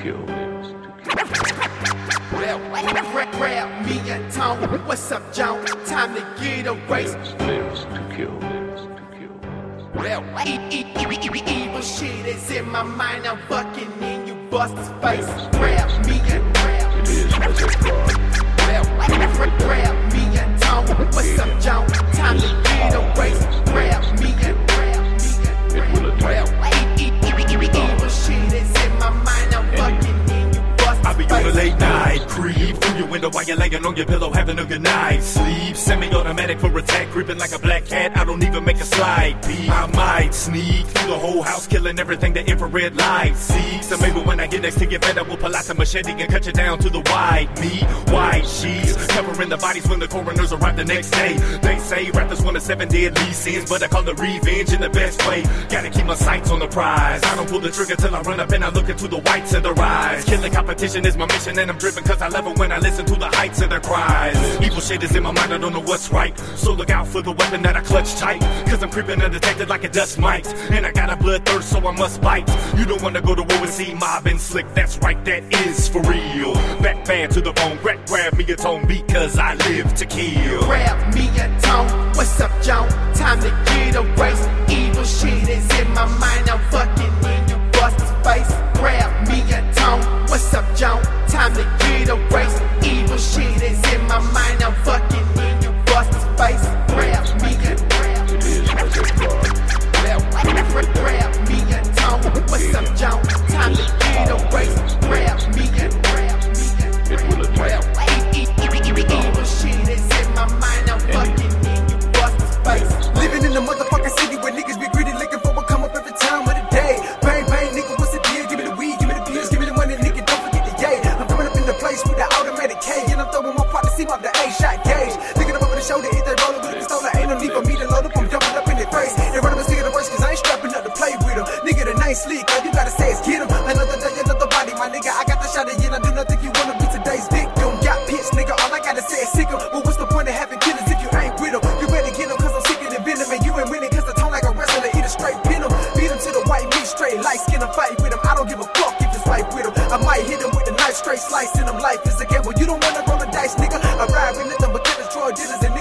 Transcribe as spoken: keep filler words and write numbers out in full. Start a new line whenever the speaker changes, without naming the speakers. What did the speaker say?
kill.
Grab, grab me a tone. What's up, John? Time to get a race.
Lives to kill. Lives to kill.
Well, e e e e evil shit is in my mind. I'm fucking in you, bust his face. Grab me a grab.
It is as a fraud.
Well, grab me a tone. What's up, John? Time to get a race. Grab me a grab.
It will attack.
Well, e e e evil shit is in my mind. I'm fucking in you, bust his
I be
face.
on a late night creep through your window while you're laying on your pillow having a good night sleep. Semi-automatic for attack, creeping like a black cat. I don't even make a slide peep. I might sneak through the whole house, killing everything the infrared light sees. So maybe when I get next to your bed, I will pull out the machete and cut you down to the white meat. White sheets covering the bodies when the coroners arrive the next day. They say rappers one of seven deadly sins, but I call it revenge in the best way. Gotta keep my sights on the prize. I don't pull the trigger till I run up and I look into the whites of their eyes. Killing competition is my mission and I'm driven cause I love it when I listen to the heights of their cries. Evil shit is in my mind, I don't know what's right. So look out for the weapon that I clutch tight. Cause I'm creeping undetected like a dust mite. And I got a bloodthirst so I must bite. You don't wanna go to war and see mob and slick. That's right, that is for real. Back bad to the bone, grab, grab me a tone because I live to kill.
Grab me a tone. What's up, John? Time to get a race. Evil shit is in my mind. I'm fucking in you, bust his face. Grab me a tone. What's up, John? Time to get a race. Evil shit is in my mind. I'm fucking in you, bust his face. Grab me a grab.
It is as a fraud.
Grab me a tone. What's up, John? Time to get a race. Grab me a grab.
It will attack.
Evil shit is in my mind. I'm fucking in you, bust his face.
Living in the motherfucking city where niggas be greedy, looking for what come up every time of the day. Bang, bang, nigga, what's the deal? Give me the weed, give me the pills, give me the money, nigga, don't forget the yay. I'm coming up in the place with the automatic K, and I'm throwing my part to see my the A-shot gauge. Looking up over the shoulder, hit that roller with a pistola. Ain't no need for me to load up, I'm jumping up in their face. They run up and sticking the worst, cause I ain't strapping up to play with them. Nigga, the name sleek, all you gotta say is get him. Another day, another body, my nigga, I got the shot again, I do not think you wanna be today's victim. Got pissed, nigga, all I gotta say is sick 'em. Well, what's the point of having killers if you ain't with them? You better get them, cause I'm sicker than venom, and you ain't winning, cause I tone like a wrestler, eat a straight venom. Beat him to the white meat, straight light skin, I'm fighting with him. I don't give a fuck if it's right with him. I might hit him with a knife, straight slicing him. Life is a gamble, you don't wanna roll the dice, nigga. I ride with nothing but killers, Troy dealers, and